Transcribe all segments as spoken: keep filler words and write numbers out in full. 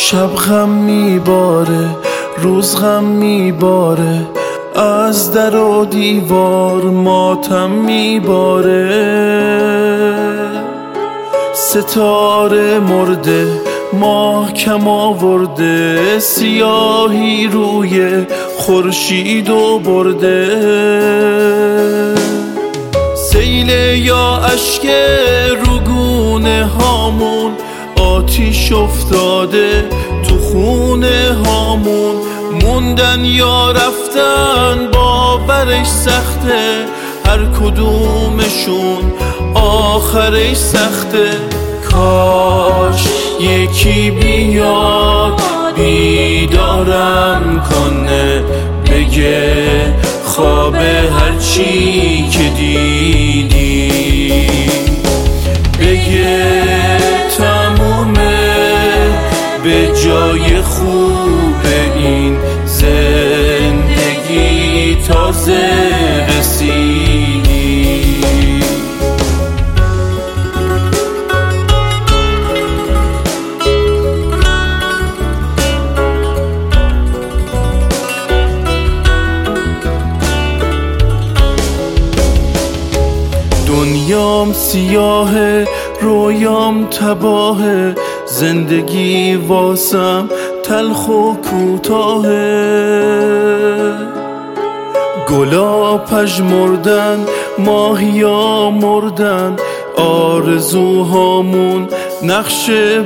شب غم میباره روز غم میباره، از در و دیوار ماتم میباره. ستاره مرده ماه کم آورده، سیاهی روی خورشید و برده. سیل یا اشک روگونه هامون، آتیش افتاده تو خونه هامون. موندن یا رفتن باورش سخته، هر کدومشون آخرش سخته. کاش یکی بیاد بیدارم کنه، بگه خواب هرچی که دیدی، بگه تمومه به جای خوب این زندگی تازه رسیدی. دنیام سیاهه رویام تباهه، زندگی واسم تلخ و کوتاهه. گلا پژمردن ماهیا مردن، آرزوهامون نقش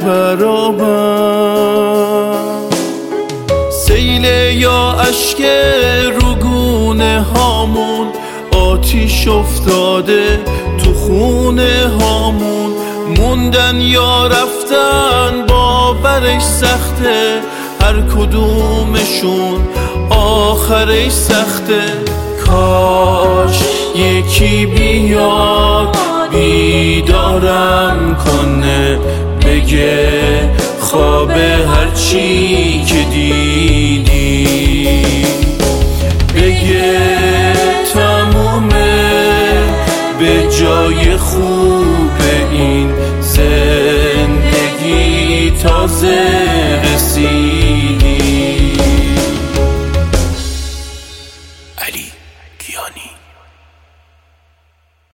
برابر. سیل یا اشک روگونه هامون، آتیش افتاده تو خونه هامون. موندن یا رفتن باورش سخته، هر کدومشون آخرش سخته. کاش یکی بیاد بیدارم کنه، بگه خواب هرچی که دیدی، بگه تمومه به جای خوب این زندگی تازه